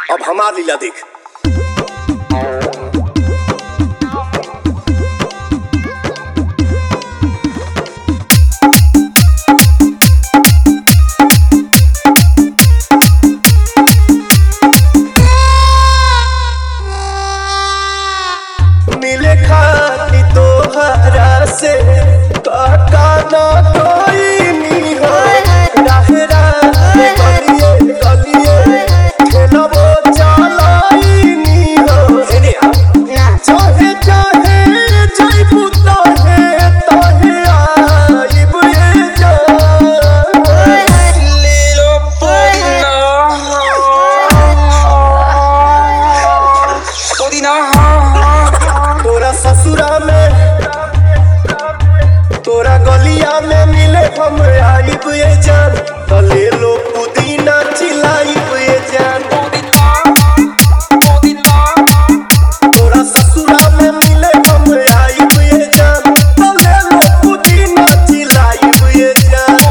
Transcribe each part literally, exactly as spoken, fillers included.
अब हमार लीला देख। मिले खाती तोहरा से काका ना कोई नहीं हो रहरा गलिए गलिए खेलबो चलाई नहीं हो एने आ चाहे चाहे जइबू तहे तहे आइब ए जा लीलो पुदीना पुदीना तोरा ससुरा में तोरा गलिया में मिले हम आइब ए जान तो ले लो पुदीना चिलाइब ए जान तोरा ससुरा में मिले हम आइब ए जान तो ले लो पुदीना चिलाइब ए जान।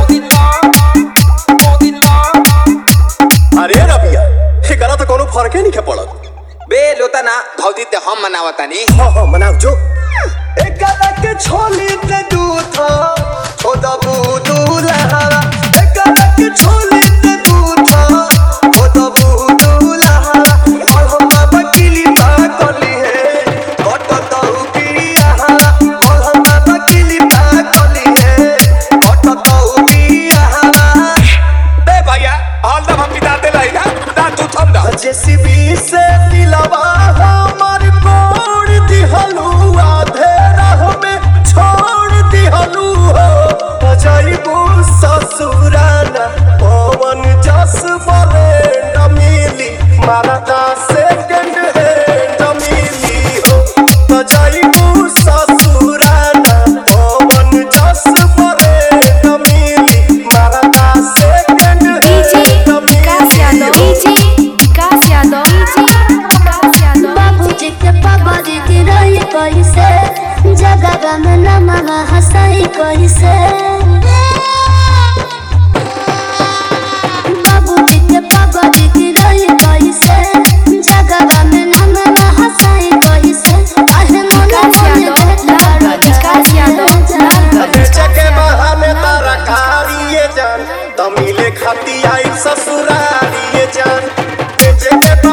अरे रबिया एकरा तो कोनो फर्क नहीं पड़त बे लोता ना धौती ते हम मनावतानी। हाँ हाँ मनाओ जो एकरा के छोली ते दूध छोदा बुदुला एकरा के छोली ते दूध छोदा बुदुला और हम बाबा किली बा कली है कट तो पिया और हम बाबा किली बा कली है कट तो पिया। बे भैया हाल दम हम बिताते रही ना दा तू थम दा जेसीबी से दिलवा हमार कोड़ दिहलू आधे राह में छोड़ दिहलू हो जाइबू ससुराना पवन जस बलेंड मिली मारदा सेकंड हैंड मिली हो जाइबू ससुराना पवन जस बलेंड मिली मारदा सेकंड हैंड मिली। बाबूजी के पापाजी के रही कैसे जगह में नमः हंसाई कैसे बाबूजी के पापाजी के रही कैसे जगह में नमः हंसाई कैसे आहे मन बेचे के बहाने तारा कारिये जान तमिले खाती आई ससुरारिये जान बेचे के